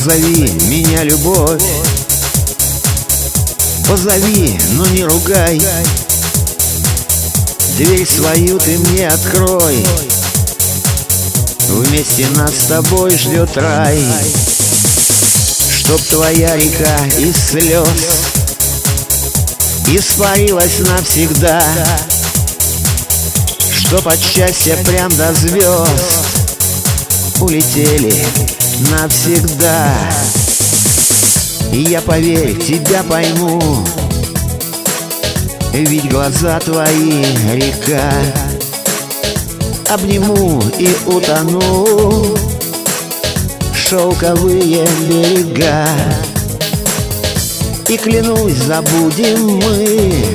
Позови меня, любовь, позови, но не ругай. Дверь свою ты мне открой, вместе нас с тобой ждет рай. Чтоб твоя река из слез испарилась навсегда, чтоб от счастья прям до звезд улетели навсегда. И я, поверь, тебя пойму, ведь глаза твои — река. Обниму и утону шелковые берега. И клянусь, забудем мы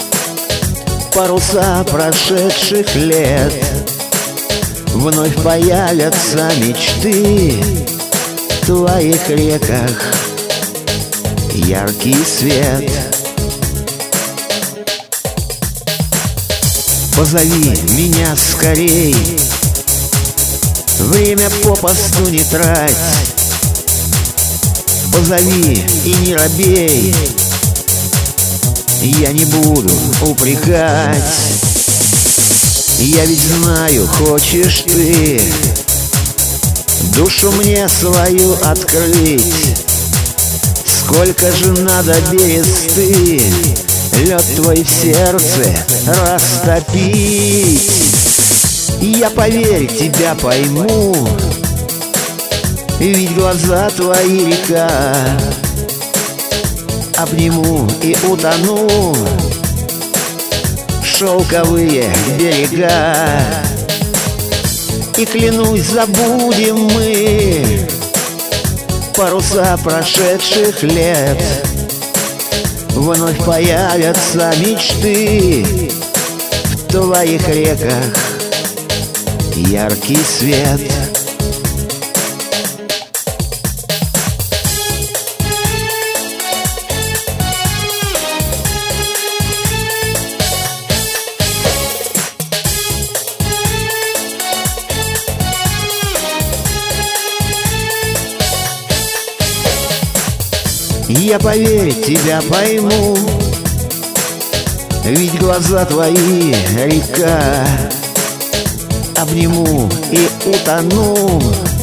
паруса прошедших лет. Вновь появятся мечты в твоих реках, яркий свет. Позови меня скорей, время попосту не трать. Позови и не робей, я не буду упрекать. Я ведь знаю, хочешь ты душу мне свою открыть. Сколько же надо бересты лед твой в сердце растопить. Я, поверь, тебя пойму, ведь глаза твои — река. Обниму и утону шелковые берега. И клянусь, забудем мы паруса прошедших лет. Вновь появятся мечты в твоих реках, яркий свет. Я, поверь, тебя пойму, ведь глаза твои — река. Обниму и утону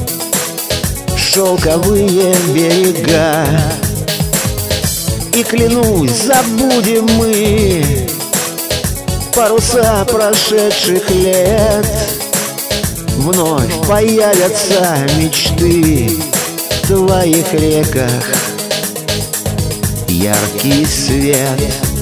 шелковые берега. И клянусь, забудем мы паруса прошедших лет. Вновь появятся мечты в твоих реках, яркий свет.